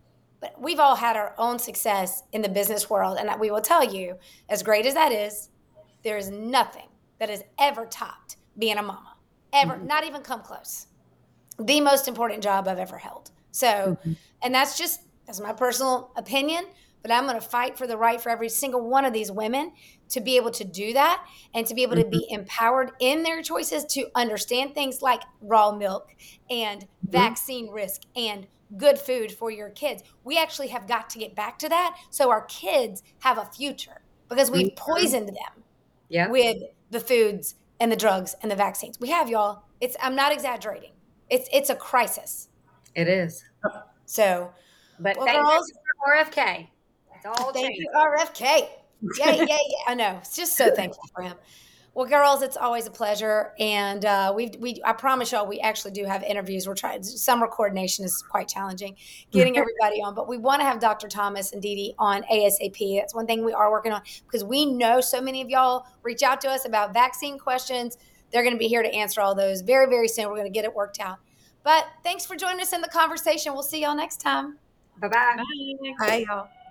But we've all had our own success in the business world. And we will tell you, as great as that is, there is nothing that has ever topped being a mama. Ever. Mm-hmm. Not even come close. The most important job I've ever held. So, mm-hmm. and that's just, that's my personal opinion. But I'm going to fight for the right for every single one of these women to be able to do that and to be able mm-hmm. to be empowered in their choices to understand things like raw milk and mm-hmm. vaccine risk and good food for your kids. We actually have got to get back to that so our kids have a future, because we've mm-hmm. poisoned them yeah. with the foods and the drugs and the vaccines. We have, y'all. It's I'm not exaggerating. It's it's a crisis. It is. So, but well, thank girls, you for R F K. It's all thank changed. you, R F K. Yeah, yeah, yeah. I know. It's just so thankful for him. Well, girls, it's always a pleasure, and uh, we we I promise y'all we actually do have interviews. We're trying. Summer coordination is quite challenging, getting everybody on, but we want to have Doctor Thomas and Dee Dee on ASAP. That's one thing we are working on, because we know so many of y'all reach out to us about vaccine questions. They're going to be here to answer all those very, very soon. We're going to get it worked out. But thanks for joining us in the conversation. We'll see y'all next time. Bye-bye. Bye, y'all.